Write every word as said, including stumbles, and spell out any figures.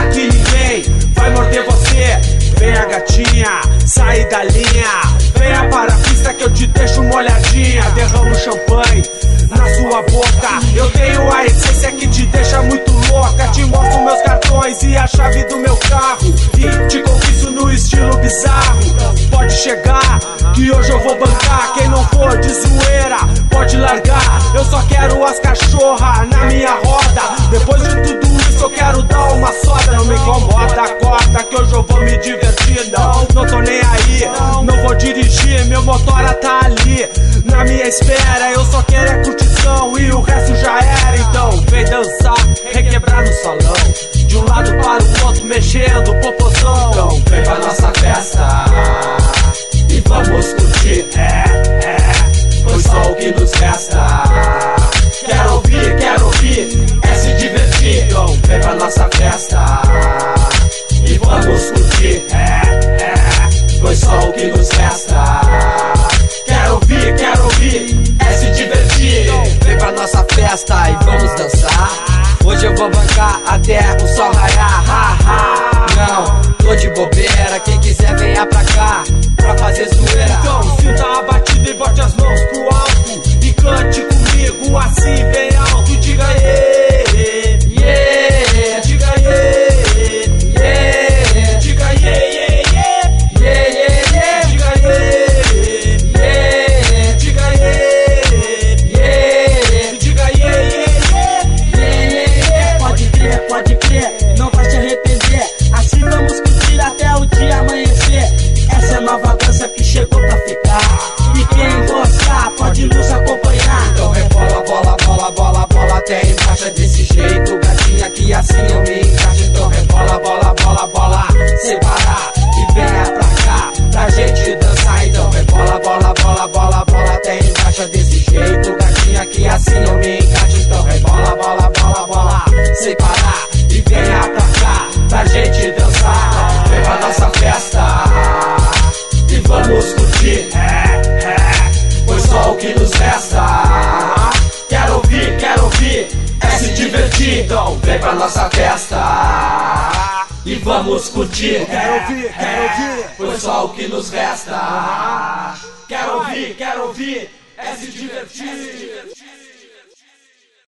que ninguém vai morder você. Venha gatinha, sai da linha, venha para a pista que eu te deixo molhadinha. Derramo champanhe na sua boca, eu tenho a essência que te deixa muito louca. Te mostro meus cartões e a chave do meu carro, e te conquisto no estilo bizarro. Pode chegar, que hoje eu vou bancar. Quem não for de zoeira, pode largar. Eu só quero as cachorras na minha roda. Depois de tudo isso eu quero dar uma soda. Não me incomoda, corta que hoje eu vou me divertir. Não, não tô nem aí, não vou dirigir. Meu motora tá ali, na minha espera. Eu só quero é curtição e o resto já era. Então vem dançar, requebrar no salão, de um lado para o outro, mexendo o popozão. Então vem pra nossa festa e vamos curtir. É, é, foi só o que nos resta. Quero ouvir, quero ouvir, é se divertir. Então vem pra nossa festa e vamos curtir. É, é, foi só o que nos resta. Quero ouvir, quero ouvir, é se divertir. Então vem pra nossa festa e vamos dançar. Hoje eu vou bancar até o sol raiar. Ha, ha. Não, tô de bobeira, quem quiser venha pra cá pra fazer zoeira. Então sinta a batida e bote as mãos pro alto e cante comigo assim bem alto. Diga yeah, yeah, diga yeah, yeah, diga yeah, yeah, yeah, yeah, yeah, diga yeah, yeah, diga yeah, yeah, diga yeah, yeah, yeah. Pode crer, pode crer, não vai se arrepender. Assim vamos curtir até o dia amanhecer. Essa é a nova dança que chegou pra ficar, e quem gostar pode nos acompanhar. Então rebola, bola, bola, bola, bola até embaixo desse jeito, gatinha, que assim eu me encaixo. Então rebola, bola, bola, bola, sem parar, e venha pra cá pra gente dançar. Então rebola, bola, bola, bola, bola até embaixo desse jeito, gatinha, que assim eu me encaixo. Então rebola, bola, bola, bola, sem parar, e venha pra cá pra gente dançar. Vem pra nossa festa e vamos curtir. É, é, foi só o que nos resta. Quero ouvir, quero ouvir, é se divertir. Então vem pra nossa festa e vamos curtir. Quero ouvir, quero ouvir, foi só o que nos resta. quero ouvir, quero ouvir, é se divertir.